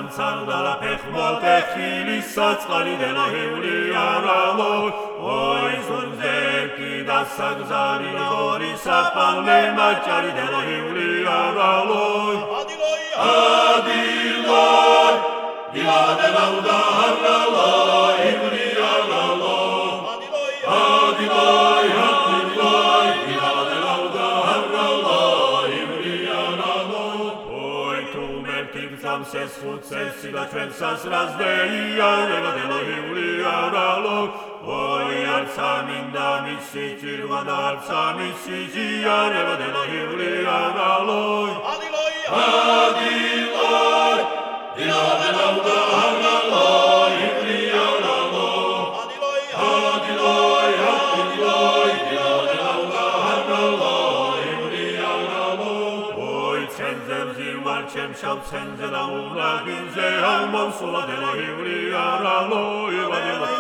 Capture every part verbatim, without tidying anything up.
გამცარდა და ფეხმოთე ხილის საწყალი დელოჰიული არალო ოი ზურგზე კიდა საგზარი ორი საფალე მაჭარი დელოჰიული არალო ადილოი ადილოი დილადელაუდა არალო იული არალო ადილოი ადილოი ადილოი დილადელაუდა არალო იული არალო ოი თუ მერტი გზამს ეს ხუცესი და ჩვენ სასრაზდე იარება დელოჰიული არალო ოი არცა მინდა მისი ჭირვა და არცა მისი ჟიარება დელოჰიული არალო ადილოი ადილოი დილადელაუდა არალო იული არალო ადილოი ადილოი ადილოი დილადელაუდა არალო იული არალო ოი ცენზე მზივარ ჩემ შავ ცენზე და ურაგინზე აღმოსულა დელოჰიული არალო ივადელო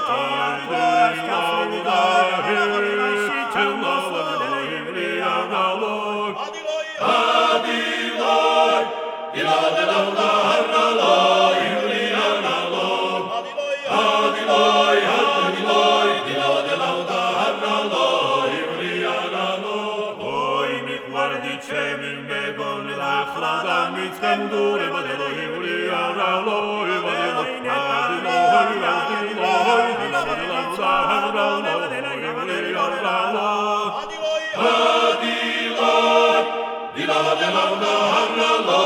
დილადელაუდა არალო იული არალო ადილოი ადილოი დილადელაუდა არალო იული არალო ოი მიყვარდი ჩემი მეგონი და ახლა დამიწყემდურება დელოჰიული არალო ადილოი ადილოი დილადელაუდა არალო იული არალო ადილოი ადილოი დილადელაუდა არალო